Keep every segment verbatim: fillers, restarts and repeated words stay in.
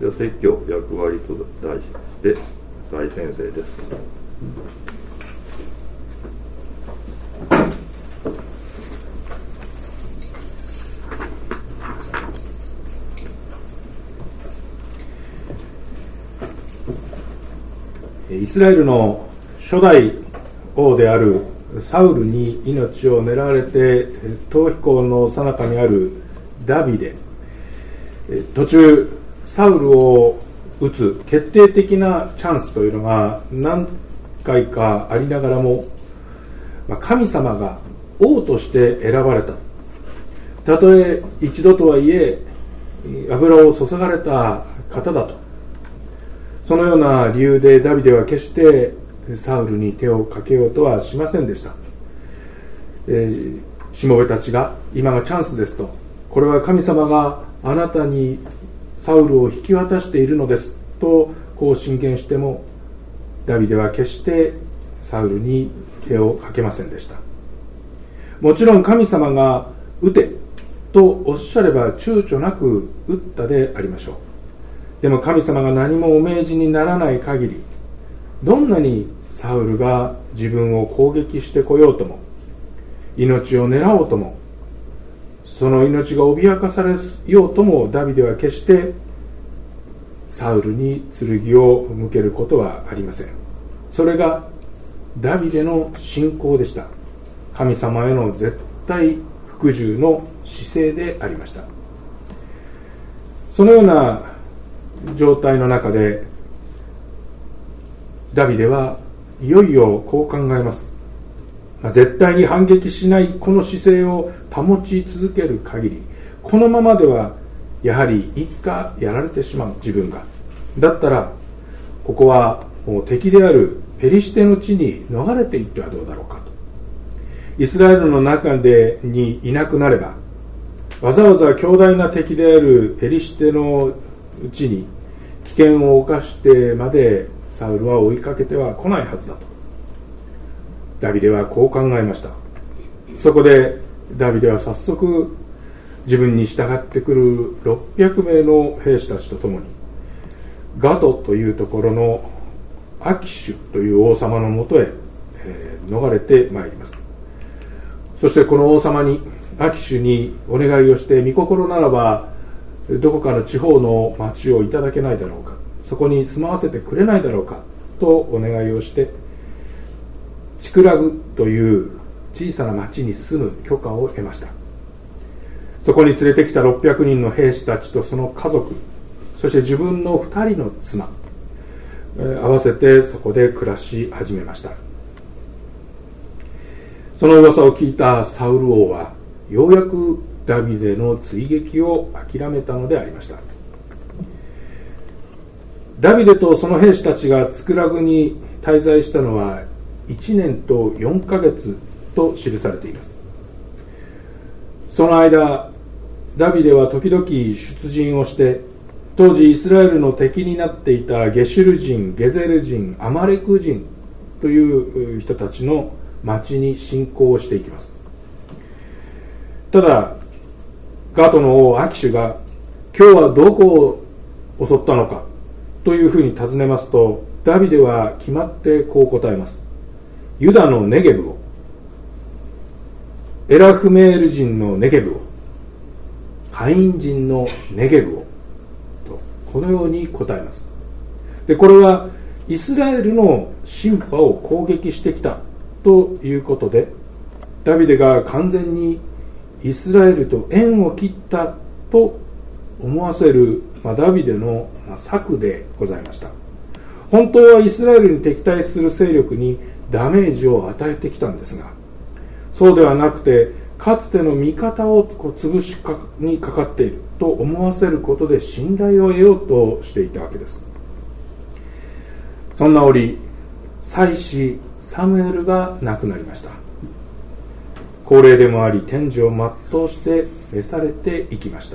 では説教役割と題して大先生です。 イスラエルの初代王であるサウルに命を狙われて逃避行の最中にあるダビデ、途中サウルを撃つ決定的なチャンスというのが何回かありながらも、神様が王として選ばれた、たとえ一度とはいえ油を注がれた方だと、そのような理由でダビデは決してサウルに手をかけようとはしませんでした。えー、しもべたちが今がチャンスですと、これは神様があなたにサウルを引き渡しているのですとこう進言しても、ダビデは決してサウルに手をかけませんでした。もちろん神様が撃てとおっしゃれば躊躇なく撃ったでありましょう。でも神様が何もお命じにならない限り、どんなにサウルが自分を攻撃してこようとも、命を狙おうとも、その命が脅かされようとも、ダビデは決してサウルに剣を向けることはありません。それがダビデの信仰でした。神様への絶対服従の姿勢でありました。そのような状態の中でダビデはいよいよこう考えます。絶対に反撃しないこの姿勢を保ち続ける限り、このままではやはりいつかやられてしまう自分が、だったらここはもう敵であるペリシテの地に逃れていってはどうだろうかと。イスラエルの中でにいなくなれば、わざわざ強大な敵であるペリシテの地に危険を冒してまでサウルは追いかけては来ないはずだとダビデはこう考えました。そこでダビデは早速自分に従ってくるろっぴゃくめいの兵士たちと共にガトというところのアキシュという王様のもとへ、えー、逃れてまいります。そしてこの王様にアキシュにお願いをして、御心ならばどこかの地方の町をいただけないだろうか、そこに住まわせてくれないだろうかとお願いをして、チクラグという小さな町に住む許可を得ました。そこに連れてきたろっぴゃくにんの兵士たちとその家族、そして自分のふたりの妻、合わせてそこで暮らし始めました。その噂を聞いたサウル王はようやくダビデの追撃を諦めたのでありました。ダビデとその兵士たちがツクラグに滞在したのはいちねんとよんかげつと記されています。その間、ダビデは時々出陣をして、当時イスラエルの敵になっていたゲシュル人、ゲゼル人、アマレク人という人たちの町に侵攻していきます。ただガトの王アキシュが今日はどこを襲ったのかというふうに尋ねますと、ダビデは決まってこう答えます。ユダのネゲブを、エラフメール人のネゲブを、カイン人のネゲブをと、このように答えます。でこれはイスラエルのシンパを攻撃してきたということで、ダビデが完全にイスラエルと縁を切ったと思わせる、まあ、ダビデの策でございました。本当はイスラエルに敵対する勢力にダメージを与えてきたんですが、そうではなくてかつての味方をこう潰しかにかかっていると思わせることで信頼を得ようとしていたわけです。そんな折、祭司サムエルが亡くなりました。高齢でもあり天寿を全うして召されていきました。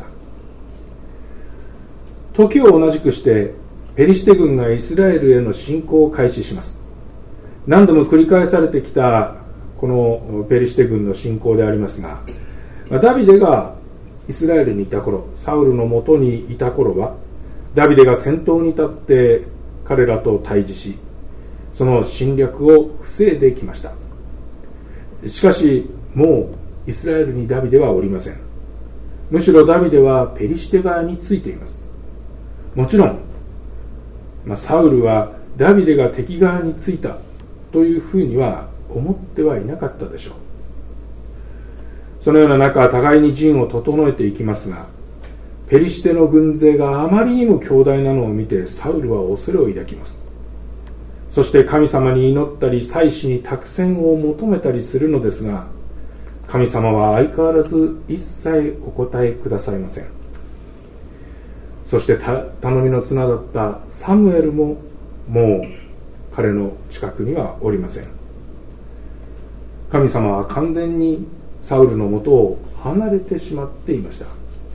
時を同じくしてペリシテ軍がイスラエルへの侵攻を開始します。何度も繰り返されてきたこのペリシテ軍の侵攻でありますが、ダビデがイスラエルにいた頃、サウルのもとにいた頃はダビデが先頭に立って彼らと対峙し、その侵略を防いできました。しかしもうイスラエルにダビデはおりません。むしろダビデはペリシテ側についています。もちろん、まあ、サウルはダビデが敵側についたというふうには思ってはいなかったでしょう。そのような中、互いに陣を整えていきますが、ペリシテの軍勢があまりにも強大なのを見てサウルは恐れを抱きます。そして神様に祈ったり祭司に託戦を求めたりするのですが、神様は相変わらず一切お答えくださいません。そして頼みの綱だったサムエルももう彼の近くにはおりません。神様は完全にサウルのもとを離れてしまっていました。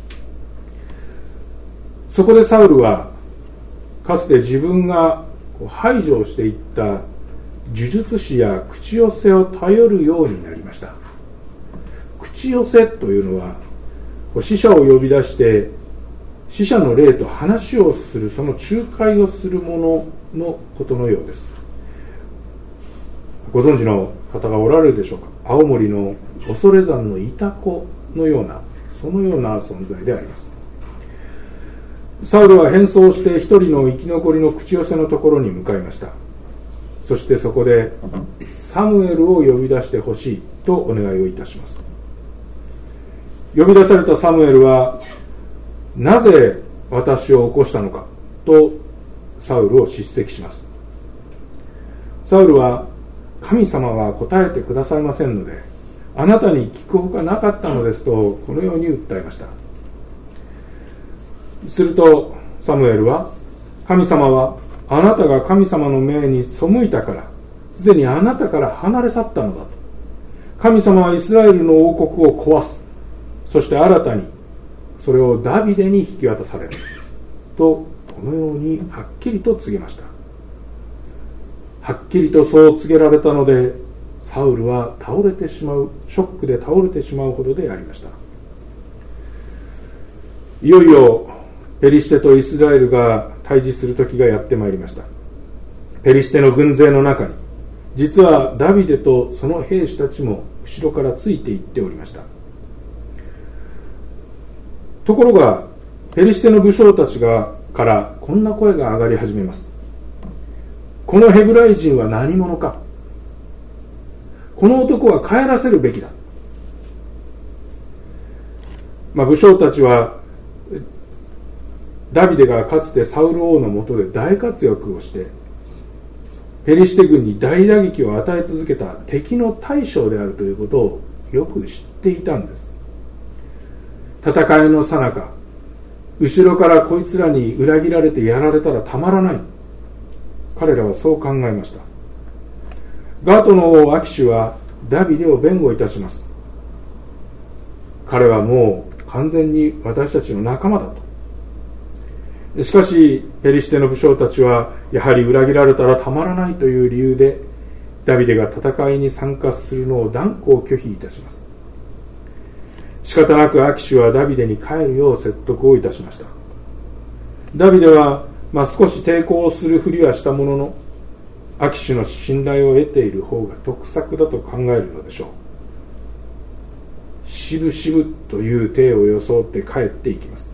そこでサウルはかつて自分が排除していった呪術師や口寄せを頼るようになりました。口寄せというのは死者を呼び出して死者の霊と話をする、その仲介をするもののことのようです。ご存知の方がおられるでしょうか。青森の恐山のイタコのような、そのような存在であります。サウルは変装して一人の生き残りの口寄せのところに向かいました。そしてそこでサムエルを呼び出してほしいとお願いをいたします。呼び出されたサムエルは、なぜ私を起こしたのかとサウルを叱責します。サウルは、神様は答えてくださいませんので、あなたに聞くほかなかったのですとこのように訴えました。するとサムエルは、神様はあなたが神様の命に背いたからすでにあなたから離れ去ったのだと。神様はイスラエルの王国を壊す、そして新たにそれをダビデに引き渡されると、このようにはっきりと告げました。はっきりとそう告げられたので、サウルは倒れてしまう、ショックで倒れてしまうほどでありました。いよいよペリシテとイスラエルが対峙する時がやってまいりました。ペリシテの軍勢の中に実はダビデとその兵士たちも後ろからついていっておりました。ところがペリシテの武将たちがからこんな声が上がり始めます。このヘブライ人は何者か、この男は帰らせるべきだ。まあ、武将たちはダビデがかつてサウル王の下で大活躍をしてペリシテ軍に大打撃を与え続けた敵の大将であるということをよく知っていたんです。戦いの最中、後ろからこいつらに裏切られてやられたらたまらない、彼らはそう考えました。ガートの王アキシュはダビデを弁護いたします。彼はもう完全に私たちの仲間だと。しかしペリシテの武将たちはやはり裏切られたらたまらないという理由でダビデが戦いに参加するのを断固拒否いたします。仕方なくアキシュはダビデに帰るよう説得をいたしました。ダビデは、まあ、少し抵抗するふりはしたものの、アキシュの信頼を得ている方が得策だと考えるのでしょう。しぶしぶという体を装って帰っていきます。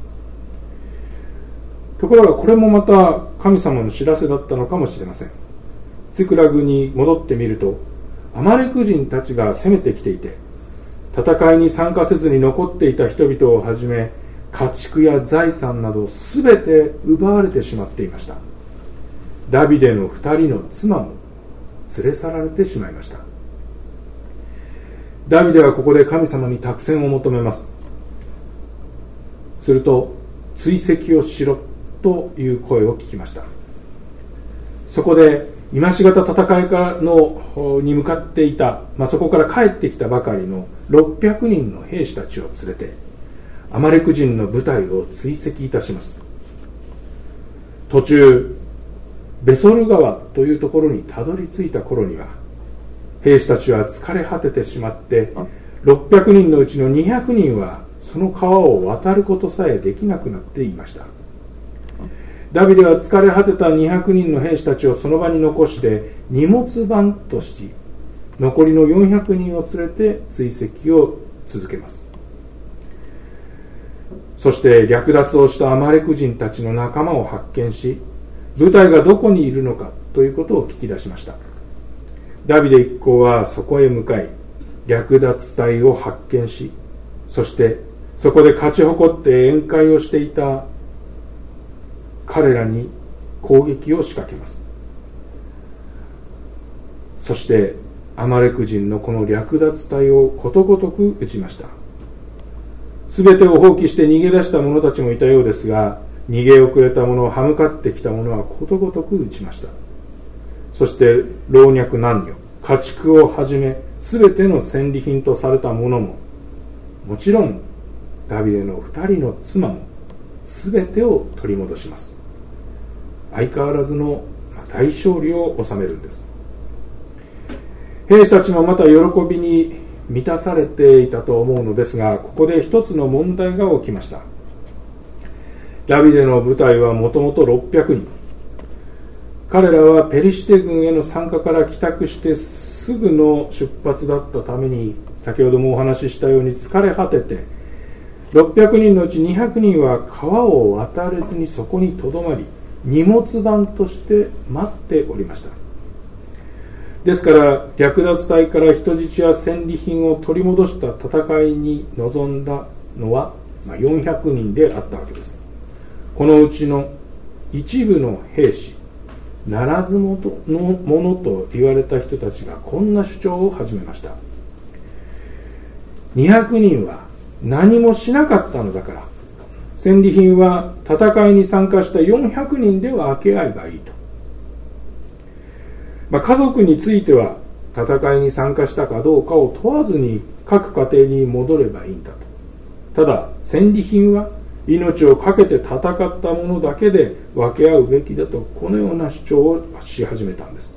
ところがこれもまた神様の知らせだったのかもしれません。ツィクラグに戻ってみると、アマレク人たちが攻めてきていて、戦いに参加せずに残っていた人々をはじめ、家畜や財産などすべて奪われてしまっていました。ダビデの二人の妻も連れ去られてしまいました。ダビデはここで神様に託戦を求めます。すると、追跡をしろという声を聞きました。そこで今しがた戦いからのに向かっていた、まあ、そこから帰ってきたばかりのろっぴゃくにんの兵士たちを連れてアマレク人の部隊を追跡いたします。途中ベソル川というところにたどり着いた頃には、兵士たちは疲れ果ててしまってろっぴゃくにんのうちのにひゃくにんはその川を渡ることさえできなくなっていました。 ダビデは疲れ果てたにひゃくにんの兵士たちをその場に残して荷物番とし、残りのよんひゃくにんを連れて追跡を続けます。そして略奪をしたアマレク人たちの仲間を発見し、部隊がどこにいるのかということを聞き出しました。ダビデ一行はそこへ向かい、略奪隊を発見し、そしてそこで勝ち誇って宴会をしていた彼らに攻撃を仕掛けます。そしてアマレク人のこの略奪隊をことごとく撃ちました。すべてを放棄して逃げ出した者たちもいたようですが、逃げ遅れた者、歯向かってきた者はことごとく撃ちました。そして老若男女、家畜をはじめすべての戦利品とされたものも、もちろんダビデの二人の妻もすべてを取り戻します。相変わらずの大勝利を収めるんです。兵士たちもまた喜びに満たされていたと思うのですが、ここで一つの問題が起きました。ダビデの部隊はもともとろっぴゃくにん。彼らはペリシテ軍への参加から帰宅してすぐの出発だったために、先ほどもお話ししたように疲れ果てて、ろっぴゃくにんのうちにひゃくにんは川を渡れずにそこにとどまり、荷物番として待っておりました。ですから略奪隊から人質や戦利品を取り戻した戦いに臨んだのはよんひゃくにんであったわけです。このうちの一部の兵士、ならず者のものと言われた人たちがこんな主張を始めました。にひゃくにんは何もしなかったのだから、戦利品は戦いに参加したよんひゃくにんで分け合えばいいと。まあ、家族については戦いに参加したかどうかを問わずに各家庭に戻ればいいんだと。ただ戦利品は命を懸けて戦ったものだけで分け合うべきだと、このような主張をし始めたんです。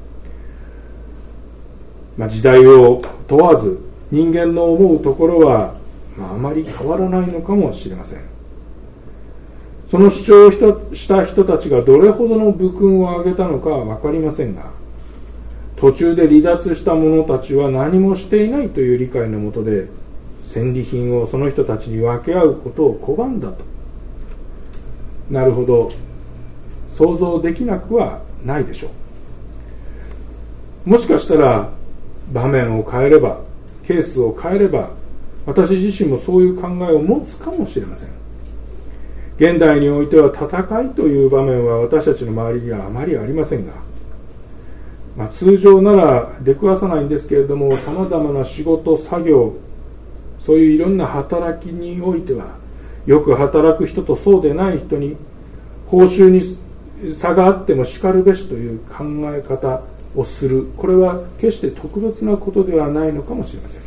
まあ、時代を問わず人間の思うところは、まあ、あまり変わらないのかもしれません。その主張をした人たちがどれほどの武勲を挙げたのかは分かりませんが、途中で離脱した者たちは何もしていないという理解のもとで戦利品をその人たちに分け合うことを拒んだと。なるほど、想像できなくはないでしょう。もしかしたら場面を変えれば、ケースを変えれば、私自身もそういう考えを持つかもしれません。現代においては戦いという場面は私たちの周りにはあまりありませんが、まあ、通常なら出くわさないんですけれども、さまざまな仕事、作業、そういういろんな働きにおいては、よく働く人とそうでない人に報酬に差があってもしかるべしという考え方をする。これは決して特別なことではないのかもしれません。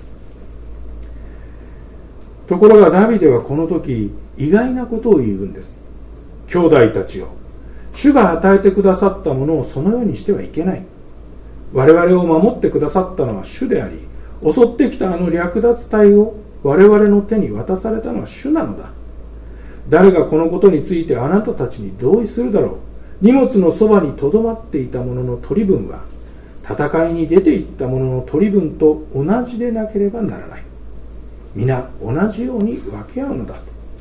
ところがダビデはこの時意外なことを言うんです。兄弟たちよ、主が与えてくださったものをそのようにしてはいけない。我々を守ってくださったのは主であり、襲ってきたあの略奪隊を我々の手に渡されたのは主なのだ。誰がこのことについてあなたたちに同意するだろう。荷物のそばにとどまっていた者の取り分は戦いに出ていった者の取り分と同じでなければならない。皆同じように分け合うのだと。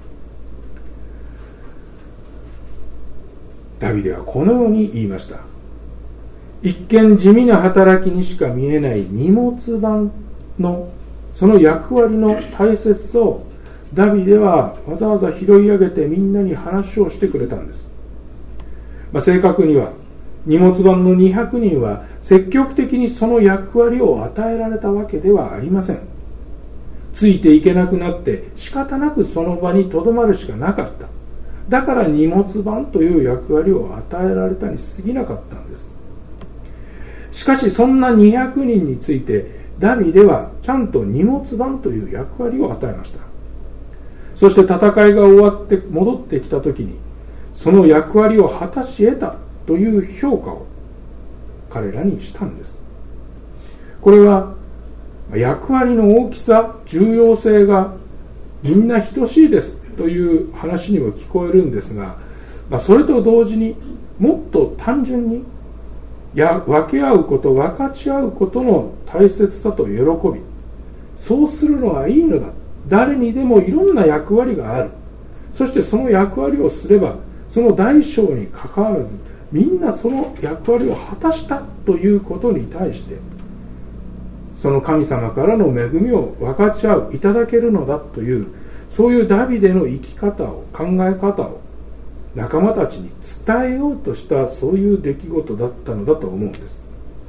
ダビデはこのように言いました。一見地味な働きにしか見えない荷物番のその役割の大切さをダビデはわざわざ拾い上げてみんなに話をしてくれたんです。まあ、正確には荷物番のにひゃくにんは積極的にその役割を与えられたわけではありません。ついていけなくなって仕方なくその場にとどまるしかなかった。だから荷物番という役割を与えられたに過ぎなかったんです。しかしそんなにひゃくにんについてダビデはちゃんと荷物番という役割を与えました。そして戦いが終わって戻ってきた時にその役割を果たし得たという評価を彼らにしたんです。これは役割の大きさ、重要性がみんな等しいですという話にも聞こえるんですが、 まあ、それと同時にもっと単純にや分け合うこと、分かち合うことの大切さと喜び、そうするのはいいのだ。誰にでもいろんな役割がある。そしてその役割をすれば、その大小にかかわらず、みんなその役割を果たしたということに対して、その神様からの恵みを分かち合う、いただけるのだという、そういうダビデの生き方を、考え方を仲間たちに伝えようとした、そういう出来事だったのだと思うんです。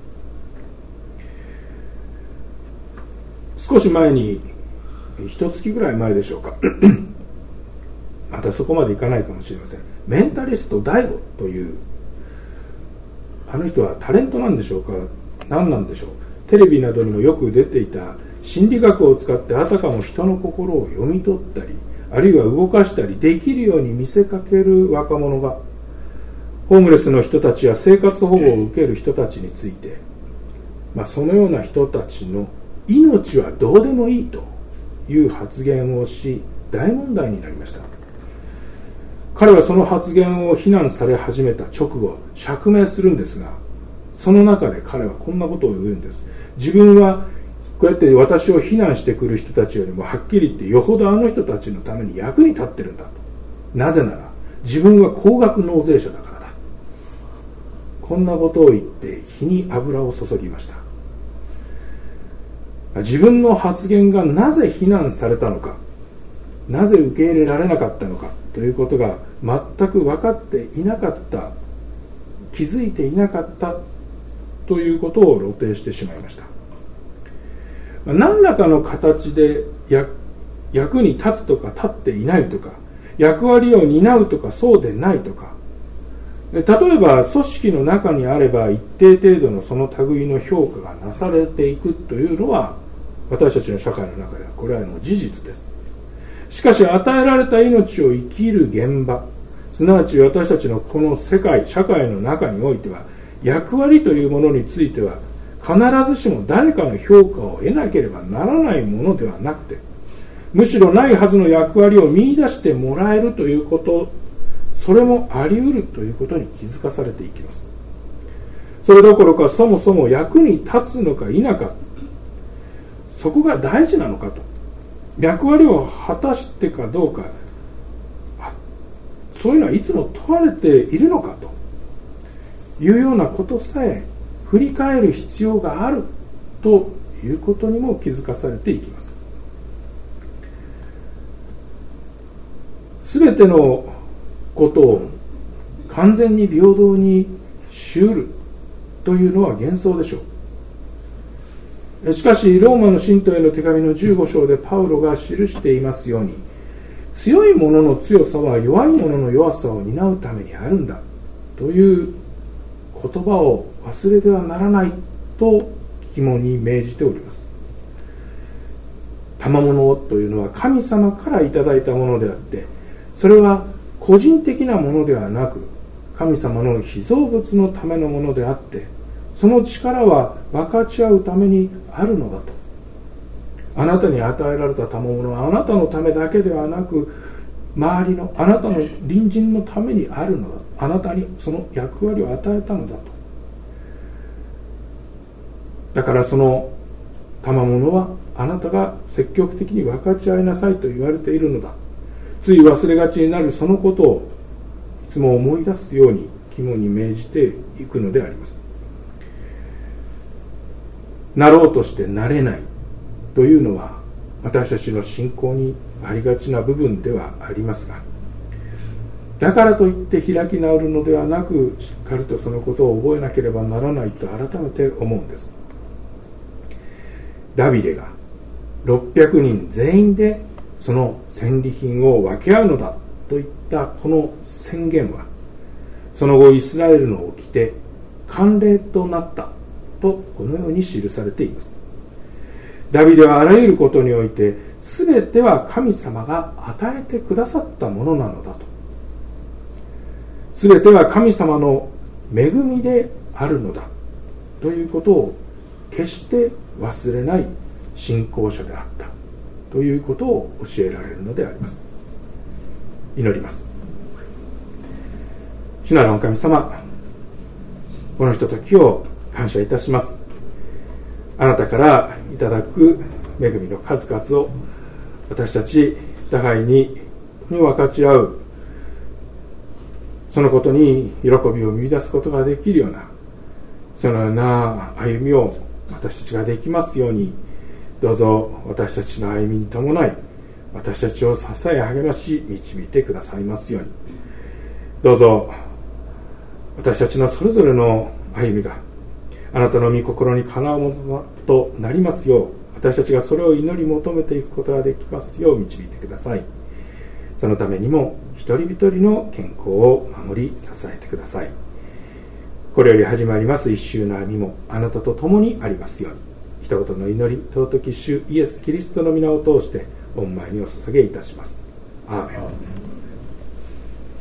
少し前に、一月ぐらい前でしょうかまたそこまでいかないかもしれません。メンタリストダイゴという、あの人はタレントなんでしょうか、何なんでしょう。テレビなどにもよく出ていた心理学を使ってあたかも人の心を読み取ったり、あるいは動かしたりできるように見せかける若者が、ホームレスの人たちや生活保護を受ける人たちについて、まあ、そのような人たちの命はどうでもいいという発言をし、大問題になりました。彼はその発言を非難され始めた直後、釈明するんですが、その中で彼はこんなことを言うんです。自分はこうやって私を非難してくる人たちよりもはっきり言ってよほどあの人たちのために役に立ってるんだと。なぜなら自分は高額納税者だからだ。こんなことを言って火に油を注ぎました。自分の発言がなぜ非難されたのか、なぜ受け入れられなかったのかということが全く分かっていなかった、気づいていなかったということを露呈してしまいました。何らかの形で役に立つとか立っていないとか、役割を担うとかそうでないとか、例えば組織の中にあれば一定程度のその類の評価がなされていくというのは、私たちの社会の中ではこれはもう事実です。しかし与えられた命を生きる現場、すなわち私たちのこの世界、社会の中においては、役割というものについては必ずしも誰かの評価を得なければならないものではなくて、むしろないはずの役割を見出してもらえるということ、それもあり得るということに気づかされていきます。それどころかそもそも役に立つのか否か、そこが大事なのかと、役割を果たしてかどうか、そういうのはいつも問われているのかというようなことさえ振り返る必要があるということにも気づかされていきます。すべてのことを完全に平等にしうるというのは幻想でしょう。しかしローマの信徒への手紙のじゅうご章でパウロが記していますように、強い者の強さは弱い者の弱さを担うためにあるんだという言葉を忘れてはならないと肝に銘じております。賜物というのは神様からいただいたものであって、それは個人的なものではなく神様の被造物のためのものであって、その力は分かち合うためにあるのだと。あなたに与えられた賜物はあなたのためだけではなく、周りのあなたの隣人のためにあるのだ。あなたにその役割を与えたのだと。だからその賜物はあなたが積極的に分かち合いなさいと言われているのだ。つい忘れがちになるそのことをいつも思い出すように肝に銘じていくのであります。なろうとしてなれないというのは私たちの信仰にありがちな部分ではありますが、だからといって開き直るのではなく、しっかりとそのことを覚えなければならないと改めて思うんです。ダビデがろっぴゃくにん全員でその戦利品を分け合うのだといったこの宣言は、その後イスラエルの掟、慣例となったとこのように記されています。ダビデはあらゆることにおいて全ては神様が与えてくださったものなのだと、全ては神様の恵みであるのだということを決して忘れない信仰者であったということを教えられるのであります。祈ります。 主なるお神様、このひとときを感謝いたします。あなたからいただく恵みの数々を私たち互いに分かち合う、そのことに喜びを見出すことができるような、そのような歩みを私たちができますように、どうぞ私たちの歩みに伴い、私たちを支え励まし導いてくださいますように。どうぞ私たちのそれぞれの歩みがあなたの御心にかなうものとなりますよう、私たちがそれを祈り求めていくことができますよう導いてください。そのためにも一人一人の健康を守り支えてください。これより始まります一週の歩みもあなたと共にありますように。一言の祈り、尊き主イエス・キリストの皆を通して御前にお捧げいたします。アーメン。